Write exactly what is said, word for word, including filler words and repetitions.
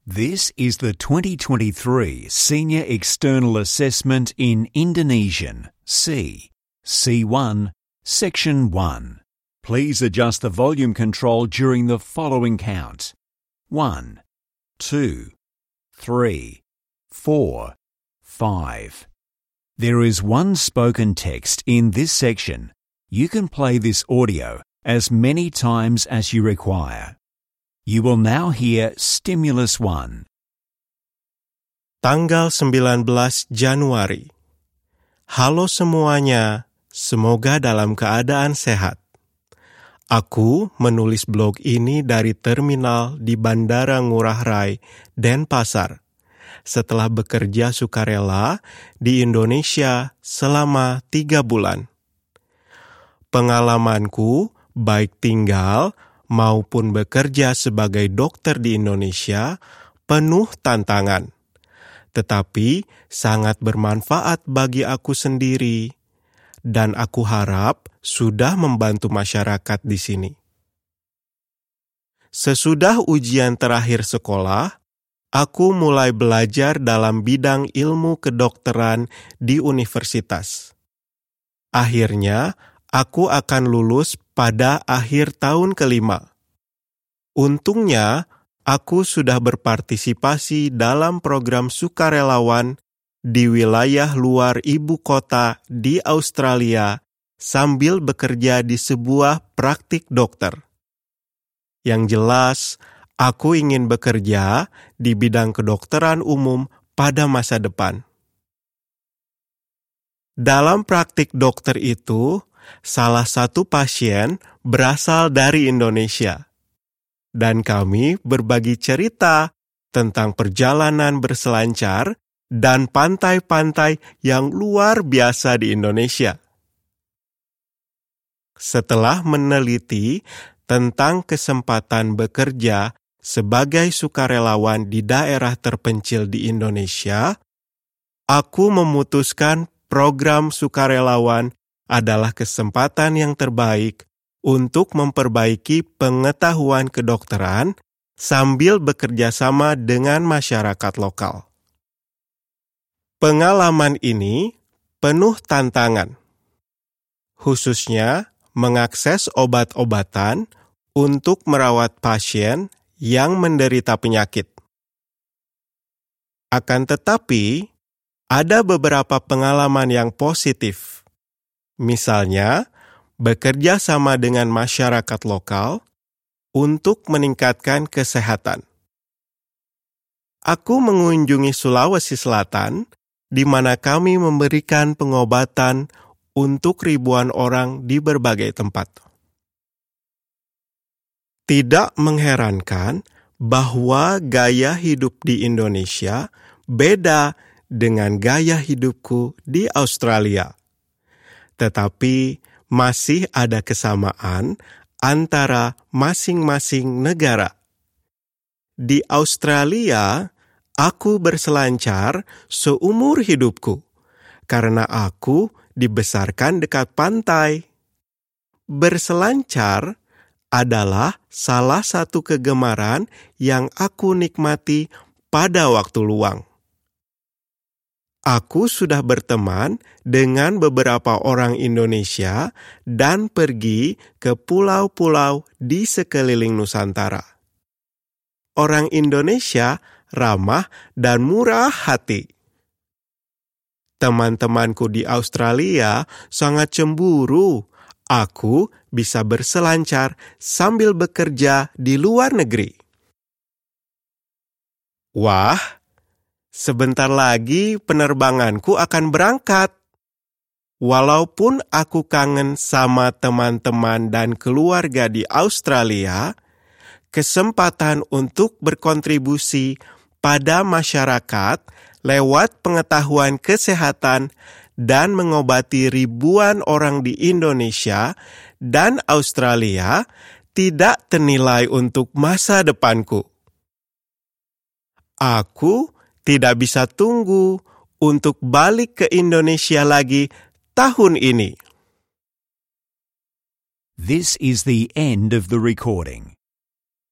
This is the twenty twenty-three Senior External Assessment in Indonesian, C, C one, Section one. Please adjust the volume control during the following count. one, two, three, four, five. There is one spoken text in this section. You can play this audio as many times as you require. You will now hear Stimulus one. Tanggal sembilan belas Januari. Halo semuanya, semoga dalam keadaan sehat. Aku menulis blog ini dari terminal di Bandara Ngurah Rai, Denpasar, setelah bekerja sukarela di Indonesia selama tiga bulan. Pengalamanku, baik tinggal maupun bekerja sebagai dokter di Indonesia, penuh tantangan. Tetapi sangat bermanfaat bagi aku sendiri, dan aku harap sudah membantu masyarakat di sini. Sesudah ujian terakhir sekolah, aku mulai belajar dalam bidang ilmu kedokteran di universitas. Akhirnya, aku akan lulus pada akhir tahun kelima. Untungnya, aku sudah berpartisipasi dalam program sukarelawan di wilayah luar ibu kota di Australia sambil bekerja di sebuah praktik dokter. Yang jelas, aku ingin bekerja di bidang kedokteran umum pada masa depan. Dalam praktik dokter itu, salah satu pasien berasal dari Indonesia, dan kami berbagi cerita tentang perjalanan berselancar dan pantai-pantai yang luar biasa di Indonesia. Setelah meneliti tentang kesempatan bekerja sebagai sukarelawan di daerah terpencil di Indonesia, aku memutuskan program sukarelawan adalah kesempatan yang terbaik untuk memperbaiki pengetahuan kedokteran sambil bekerja sama dengan masyarakat lokal. Pengalaman ini penuh tantangan, khususnya mengakses obat-obatan untuk merawat pasien yang menderita penyakit. Akan tetapi, ada beberapa pengalaman yang positif. Misalnya, bekerja sama dengan masyarakat lokal untuk meningkatkan kesehatan. Aku mengunjungi Sulawesi Selatan, di mana kami memberikan pengobatan untuk ribuan orang di berbagai tempat. Tidak mengherankan bahwa gaya hidup di Indonesia beda dengan gaya hidupku di Australia. Tetapi masih ada kesamaan antara masing-masing negara. Di Australia, aku berselancar seumur hidupku karena aku dibesarkan dekat pantai. Berselancar adalah salah satu kegemaran yang aku nikmati pada waktu luang. Aku sudah berteman dengan beberapa orang Indonesia dan pergi ke pulau-pulau di sekeliling Nusantara. Orang Indonesia ramah dan murah hati. Teman-temanku di Australia sangat cemburu. Aku bisa berselancar sambil bekerja di luar negeri. Wah! Sebentar lagi penerbanganku akan berangkat. Walaupun aku kangen sama teman-teman dan keluarga di Australia, kesempatan untuk berkontribusi pada masyarakat lewat pengetahuan kesehatan dan mengobati ribuan orang di Indonesia dan Australia tidak ternilai untuk masa depanku. Aku tidak bisa tunggu untuk balik ke Indonesia lagi tahun ini. This is the end of the recording.